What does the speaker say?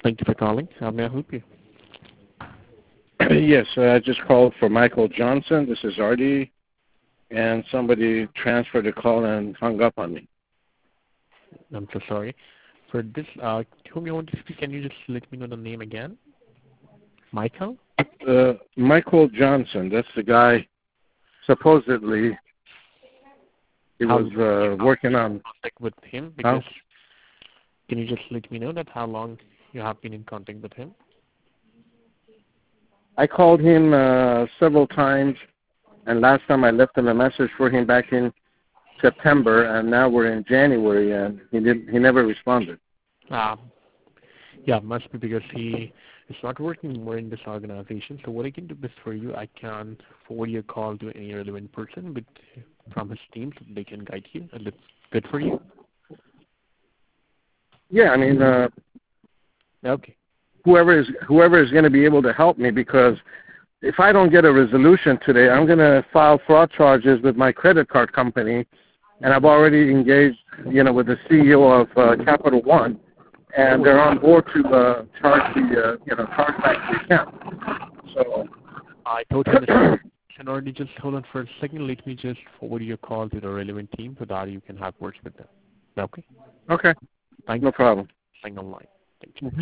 Thank you for calling. How may I help you? Yes, I just called for Michael Johnson. This is Artie, and somebody transferred the call and hung up on me. I'm so sorry. For this, whom you want to speak, can you just let me know the name again? Michael? Michael Johnson, that's the guy, supposedly, he was working on... Contact with him? Because can you just let me know that how long you have been in contact with him? I called him several times, and last time I left him a message for him back in September, and now we're in January, and he never responded. Yeah, must be because he is not working more in this organization. So what I can do best for you, I can forward your call to any relevant person from his team so they can guide you. And that's good for you? Yeah, I mean, okay. Whoever is going to be able to help me, because if I don't get a resolution today, I'm going to file fraud charges with my credit card company, and I've already engaged, with the CEO of Capital One, and they're on board to charge back the account. So I totally understand. And already just hold on for a second. Let me just forward your call to the relevant team so that you can have words with them. Okay? Okay. Thank no you. problem. Hang on line. Thank you.